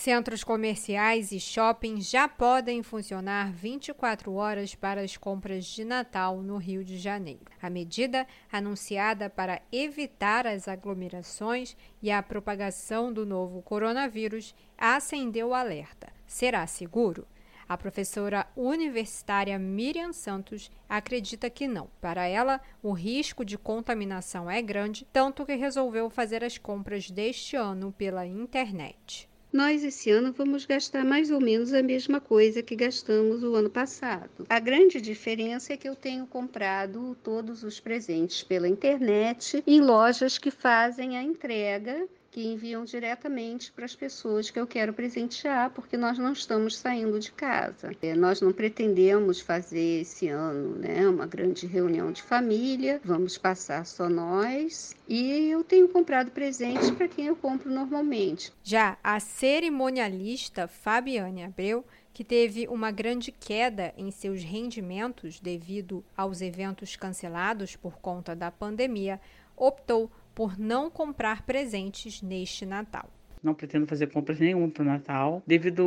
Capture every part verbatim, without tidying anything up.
Centros comerciais e shoppings já podem funcionar vinte e quatro horas para as compras de Natal no Rio de Janeiro. A medida, anunciada para evitar as aglomerações e a propagação do novo coronavírus, acendeu o alerta. Será seguro? A professora universitária Miriam Santos acredita que não. Para ela, o risco de contaminação é grande, tanto que resolveu fazer as compras deste ano pela internet. Nós, esse ano, vamos gastar mais ou menos a mesma coisa que gastamos o ano passado. A grande diferença é que eu tenho comprado todos os presentes pela internet em lojas que fazem a entrega, que enviam diretamente para as pessoas que eu quero presentear, porque nós não estamos saindo de casa. Nós não pretendemos fazer esse ano, né, uma grande reunião de família, vamos passar só nós, e eu tenho comprado presentes para quem eu compro normalmente. Já a cerimonialista Fabiane Abreu, que teve uma grande queda em seus rendimentos devido aos eventos cancelados por conta da pandemia, optou por não comprar presentes neste Natal. Não pretendo fazer compras nenhuma para o Natal,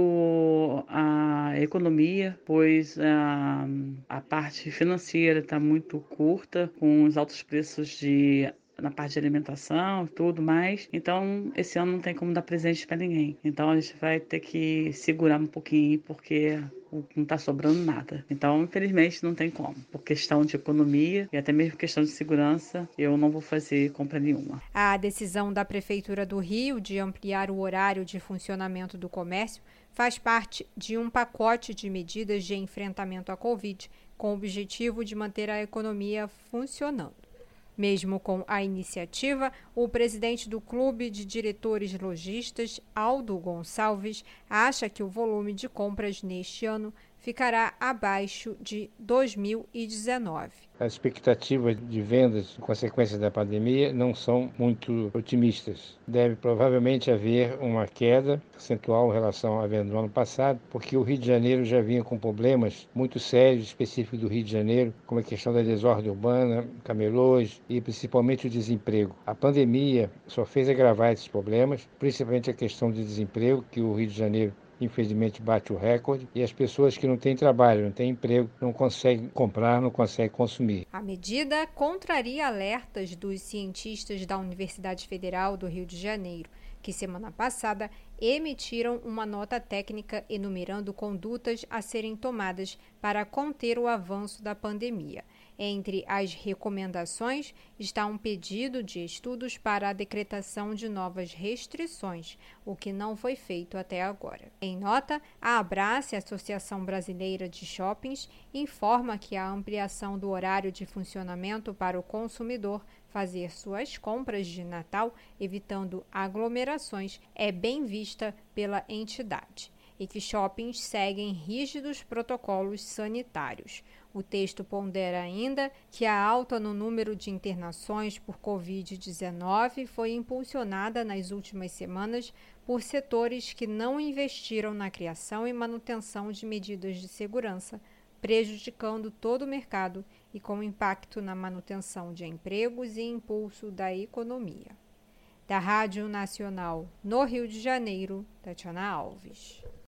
devido à economia, pois a, a parte financeira está muito curta, com os altos preços de na parte de alimentação e tudo mais. Então, esse ano não tem como dar presente para ninguém. Então, a gente vai ter que segurar um pouquinho, porque não está sobrando nada. Então, infelizmente, não tem como. Por questão de economia e até mesmo questão de segurança, eu não vou fazer compra nenhuma. A decisão da Prefeitura do Rio de ampliar o horário de funcionamento do comércio faz parte de um pacote de medidas de enfrentamento à Covid, com o objetivo de manter a economia funcionando. Mesmo com a iniciativa, o presidente do Clube de Diretores Lojistas, Aldo Gonçalves, acha que o volume de compras neste ano ficará abaixo de dois mil e dezenove. As expectativas de vendas em consequência da pandemia não são muito otimistas. Deve provavelmente haver uma queda percentual em relação à venda do ano passado, porque o Rio de Janeiro já vinha com problemas muito sérios, específicos do Rio de Janeiro, como a questão da desordem urbana, camelôs e principalmente o desemprego. A pandemia só fez agravar esses problemas, principalmente a questão de desemprego, que o Rio de Janeiro infelizmente bate o recorde, e as pessoas que não têm trabalho, não têm emprego, não conseguem comprar, não conseguem consumir. A medida contraria alertas dos cientistas da Universidade Federal do Rio de Janeiro, que semana passada emitiram uma nota técnica enumerando condutas a serem tomadas para conter o avanço da pandemia. Entre as recomendações está um pedido de estudos para a decretação de novas restrições, o que não foi feito até agora. Em nota, a Abrace, Associação Brasileira de Shoppings, informa que a ampliação do horário de funcionamento para o consumidor fazer suas compras de Natal, evitando aglomerações, é bem vista pela entidade, e que shoppings seguem rígidos protocolos sanitários. O texto pondera ainda que a alta no número de internações por covid dezenove foi impulsionada nas últimas semanas por setores que não investiram na criação e manutenção de medidas de segurança, prejudicando todo o mercado e com impacto na manutenção de empregos e impulso da economia. Da Rádio Nacional no Rio de Janeiro, Tatiana Alves.